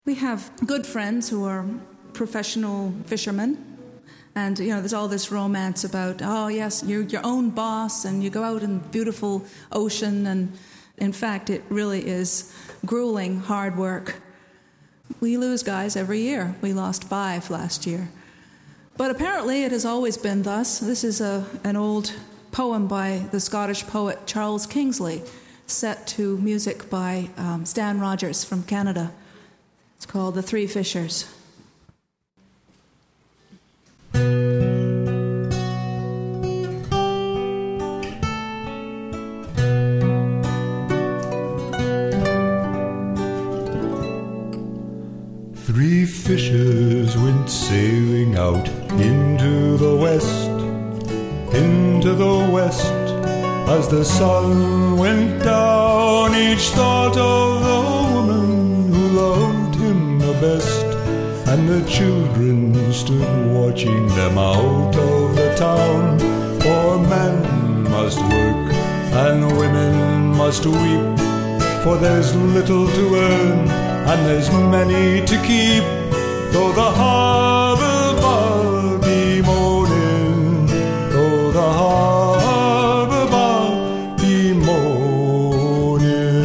We have good friends who are professional fishermen. And, there's all this romance about, oh, yes, you're your own boss and you go out in beautiful ocean. And, in fact, it really is grueling, hard work. We lose guys every year. We lost 5 last year. But apparently it has always been thus. This is an old poem by the Scottish poet Charles Kingsley, set to music by Stan Rogers from Canada. It's called The Three Fishers. 3 fishers went sailing out into the west, as the sun went down. Each thought of the woman who loved him the best, and the children stood watching them out of the town. For men must work and women must weep, for there's little to earn and there's many to keep. Though the harbour bar be moaning, though the harbour bar be moaning.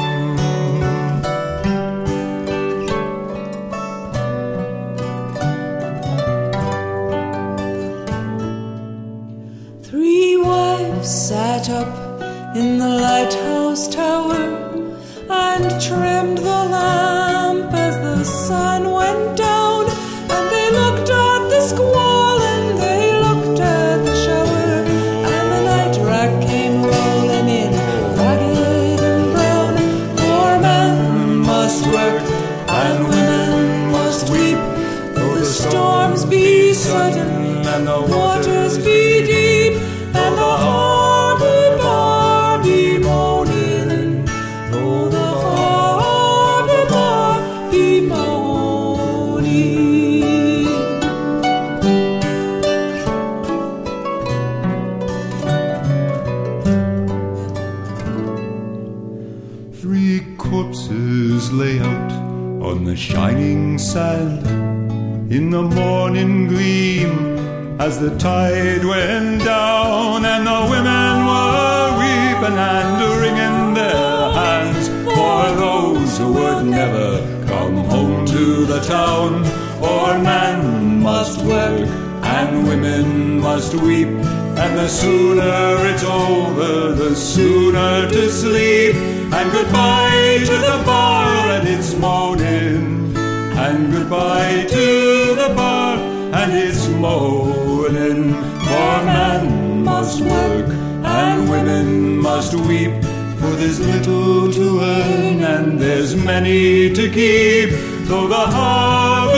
Three wives sat up in the lighthouse tower and trimmed the lamp as the sun went down, and they looked at the squall and they looked at the shower, and the night rack came rolling in, ragged and brown. For men must work and women must weep, though the storms be sudden and the waters be deep, and the harbour bar be moaning, though the harbour bar be moaning. 3 corpses lay out on the shining sand in the morning gleam, as the tide went down, and the women were weeping and wringing their hands for those who would never come home to the town. For men must work and women must weep, and the sooner it's over, the sooner to sleep. And goodbye to the bar and its moaning, and goodbye to the bar and its moaning. For men must work and women must weep, for there's little to earn and there's many to keep. Though the heart